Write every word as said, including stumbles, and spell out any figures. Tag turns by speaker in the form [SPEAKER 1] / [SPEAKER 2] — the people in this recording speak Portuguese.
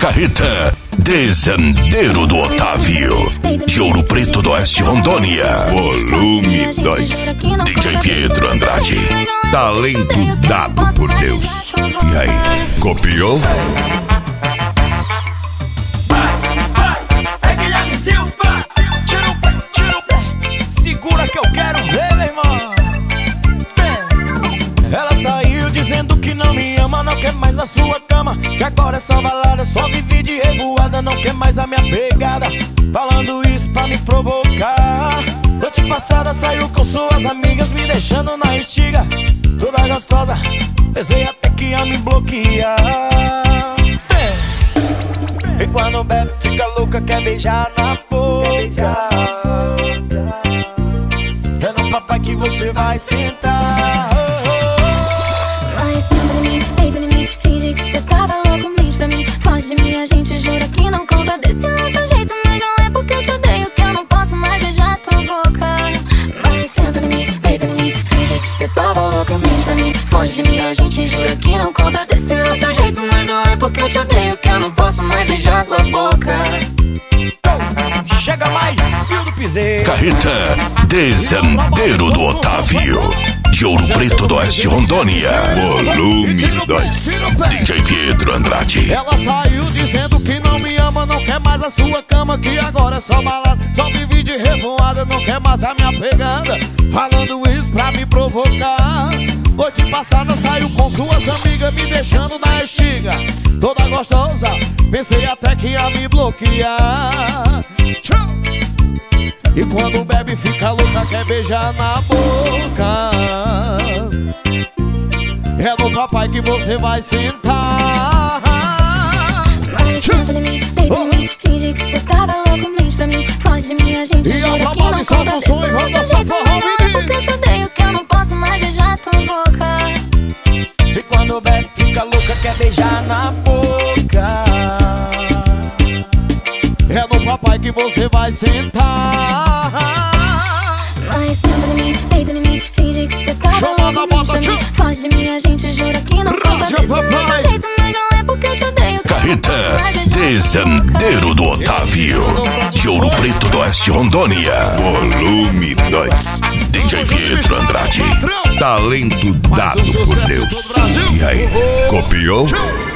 [SPEAKER 1] Carreta, Desandeiro do Otávio, de Ouro Preto do Oeste, Rondônia. Volume dois. D J Pietro Andrade. Talento dado por Deus. E aí, copiou?
[SPEAKER 2] Segura que eu quero ver, meu irmão. Ela saiu dizendo que não me ama, não quer mais a sua cama, que agora é só balada, só vive de revoada, não quer mais a minha pegada, falando isso pra me provocar. Noite passada saiu com suas amigas, me deixando na estiga, toda gostosa, pensei até que ia me bloquear. E quando bebe fica louca, quer beijar na boca. É no papai que você vai sentar.
[SPEAKER 3] Vai, senta em mim, deita em mim, finge que cê tava louco, mente pra mim, foge de mim, a gente jura que não conta desse nosso jeito, mas não é porque eu te odeio que eu não posso mais beijar tua boca. Vai, senta em mim, deita em mim, finge que cê tava louco, mente pra mim, foge de mim, a gente jura que não conta desse nosso jeito, mas não é porque eu te odeio que eu não posso mais beijar tua boca.
[SPEAKER 2] Chega mais, fio do piseiro.
[SPEAKER 1] Carreta, Desandeiro do Otávio, de Ouro Preto do Oeste, Rondônia. Volume dois. D J Pietro Andrade.
[SPEAKER 4] Ela saiu dizendo que não me ama, não quer mais a sua cama, que agora é só balada, só vive de revoada, não quer mais a minha pegada, falando isso pra me provocar. Noite passada saiu com suas amigas, me deixando na estiga, toda gostosa, pensei até que ia me bloquear. E quando bebe fica louca, quer beijar na boca. É no papai que você vai sentar.
[SPEAKER 3] Vai, senta em mim, deita em mim, finge que cê tava louco, mente pra mim, foge de mim, a gente
[SPEAKER 4] E
[SPEAKER 3] jura
[SPEAKER 4] a
[SPEAKER 3] que não
[SPEAKER 4] Brabada solta
[SPEAKER 3] conta
[SPEAKER 4] o
[SPEAKER 3] desse
[SPEAKER 4] som e roda
[SPEAKER 3] nosso
[SPEAKER 4] só
[SPEAKER 3] jeito,
[SPEAKER 4] forró,
[SPEAKER 3] mas não é
[SPEAKER 4] menino.
[SPEAKER 3] porque eu te odeio que eu não posso mais beijar tua boca.
[SPEAKER 2] E quando bebe fica louca, quer beijar na boca.
[SPEAKER 4] É no papai que você vai sentar.
[SPEAKER 3] Vai, senta em mim, deita em mim, finge que cê tava
[SPEAKER 4] Chama
[SPEAKER 3] louco,
[SPEAKER 4] na
[SPEAKER 3] mente
[SPEAKER 4] bota,
[SPEAKER 3] pra mim,
[SPEAKER 4] tchau.
[SPEAKER 3] foge de mim, a gente jura que não conta
[SPEAKER 4] Rasga,
[SPEAKER 3] desse
[SPEAKER 4] papai.
[SPEAKER 3] nosso jeito, mas não é porque eu te odeio que eu não
[SPEAKER 1] Carreta,
[SPEAKER 3] posso mais beijar tua boca.
[SPEAKER 1] Desandeiro do Otávio, de Ouro Preto do Oeste, Rondônia. Volume dois. D J Pietro Andrade. Talento dado por Deus. E aí, copiou?